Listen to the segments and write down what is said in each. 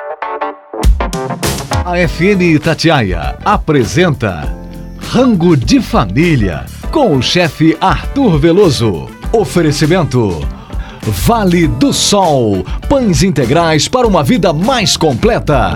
A FM Itatiaia apresenta Rango de Família com o chefe Arthur Veloso. Oferecimento Vale do Sol, pães integrais para uma vida mais completa.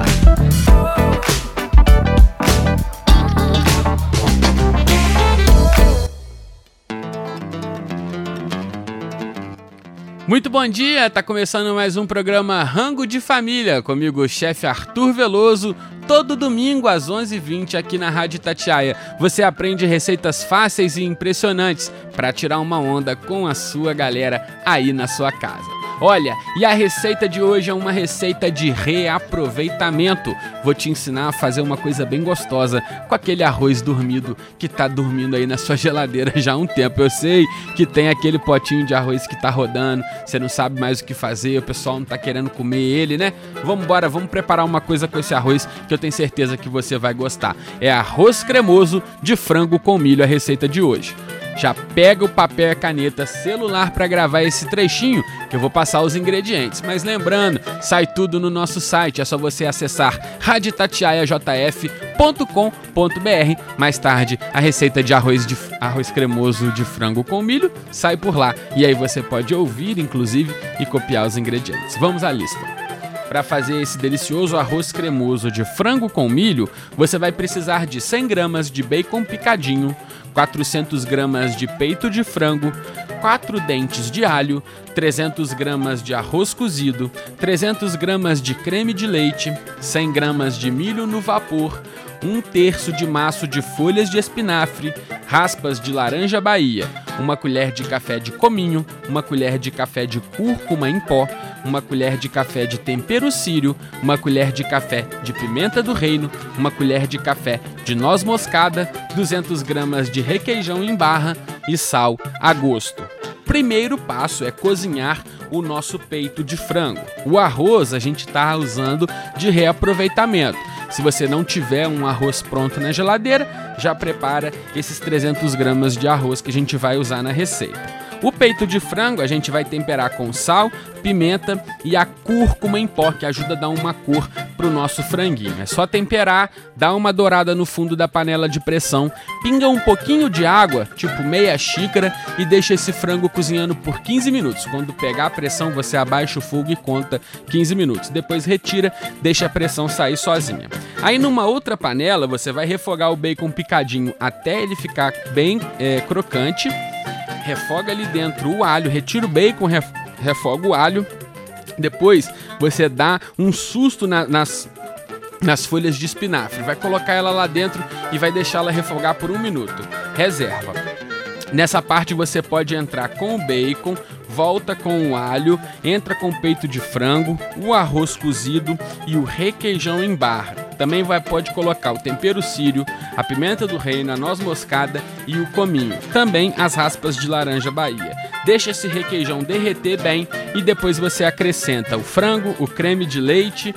Muito bom dia, tá começando mais um programa Rango de Família, comigo o chefe Arthur Veloso, todo domingo às 11h20 aqui na Rádio Itatiaia. Você aprende receitas fáceis e impressionantes para tirar uma onda com a sua galera aí na sua casa. Olha, e a receita de hoje é uma receita de reaproveitamento. Vou te ensinar a fazer uma coisa bem gostosa com aquele arroz dormido que tá dormindo aí na sua geladeira já há um tempo. Eu sei que tem aquele potinho de arroz que tá rodando, você não sabe mais o que fazer, o pessoal não tá querendo comer ele, né? Vamos preparar uma coisa com esse arroz que eu tenho certeza que você vai gostar. É arroz cremoso de frango com milho, a receita de hoje. Já pega o papel e a caneta, celular para gravar esse trechinho que eu vou passar os ingredientes. Mas lembrando, sai tudo no nosso site, é só você acessar radioitatiaiajf.com.br. Mais tarde, a receita de arroz cremoso de frango com milho sai por lá. E aí você pode ouvir, inclusive, e copiar os ingredientes. Vamos à lista. Para fazer esse delicioso arroz cremoso de frango com milho, você vai precisar de 100 gramas de bacon picadinho, 400 gramas de peito de frango, 4 dentes de alho, 300 gramas de arroz cozido, 300 gramas de creme de leite, 100 gramas de milho no vapor, 1/3 de maço de folhas de espinafre, raspas de laranja Bahia, 1 colher de café de cominho, 1 colher de café de cúrcuma em pó, 1 colher de café de tempero sírio, 1 colher de café de pimenta do reino, 1 colher de café de noz moscada, 200 gramas de requeijão em barra e sal a gosto. Primeiro passo é cozinhar o nosso peito de frango. O arroz a gente está usando de reaproveitamento. Se você não tiver um arroz pronto na geladeira, já prepara esses 300 gramas de arroz que a gente vai usar na receita. O peito de frango a gente vai temperar com sal, pimenta e a cúrcuma em pó, que ajuda a dar uma cor pro nosso franguinho. É só temperar, dar uma dourada no fundo da panela de pressão, pinga um pouquinho de água, tipo meia xícara, e deixa esse frango cozinhando por 15 minutos. Quando pegar a pressão, você abaixa o fogo e conta 15 minutos. Depois retira, deixa a pressão sair sozinha. Aí numa outra panela, você vai refogar o bacon picadinho até ele ficar bem crocante. Refoga ali dentro o alho, retira o bacon, refoga o alho. Depois você dá um susto nas folhas de espinafre. Vai colocar ela lá dentro e vai deixá-la refogar por 1 minuto. Reserva. Nessa parte você pode entrar com o bacon, volta com o alho, entra com o peito de frango, o arroz cozido e o requeijão em barra. Também pode colocar o tempero sírio, a pimenta do reino, a noz moscada e o cominho. Também as raspas de laranja Bahia. Deixa esse requeijão derreter bem e depois você acrescenta o frango, o creme de leite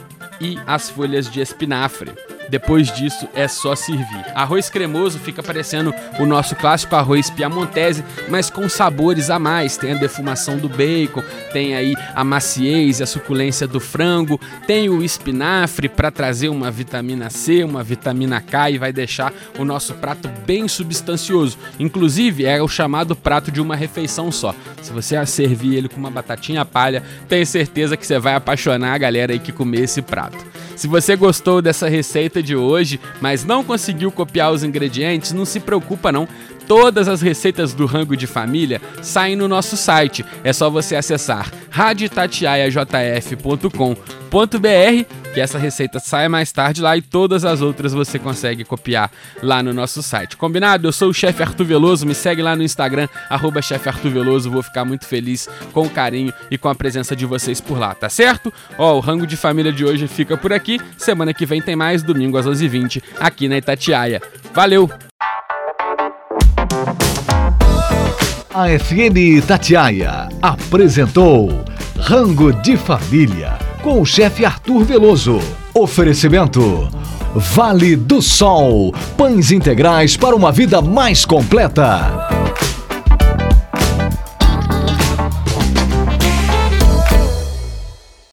e as folhas de espinafre. Depois disso é só servir. Arroz cremoso fica parecendo o nosso clássico arroz piamontese, mas com sabores a mais. Tem a defumação do bacon, tem aí a maciez e a suculência do frango, tem o espinafre para trazer uma vitamina C, uma vitamina K e vai deixar o nosso prato bem substancioso. Inclusive é o chamado prato de uma refeição só. Se você servir ele com uma batatinha palha, tenho certeza que você vai apaixonar a galera aí que comer esse prato. Se você gostou dessa receita de hoje, mas não conseguiu copiar os ingredientes, não se preocupa não. Todas as receitas do Rango de Família saem no nosso site. É só você acessar radioitatiaiajf.com.br, que essa receita sai mais tarde lá e todas as outras você consegue copiar lá no nosso site. Combinado? Eu sou o chefe Arthur Veloso, me segue lá no Instagram, @chefe Arthur Veloso, vou ficar muito feliz com o carinho e com a presença de vocês por lá, tá certo? O Rango de Família de hoje fica por aqui, semana que vem tem mais, domingo às 11h20, aqui na Itatiaia. Valeu! A FM Itatiaia apresentou Rango de Família com o chefe Arthur Veloso. Oferecimento Vale do Sol, pães integrais para uma vida mais completa.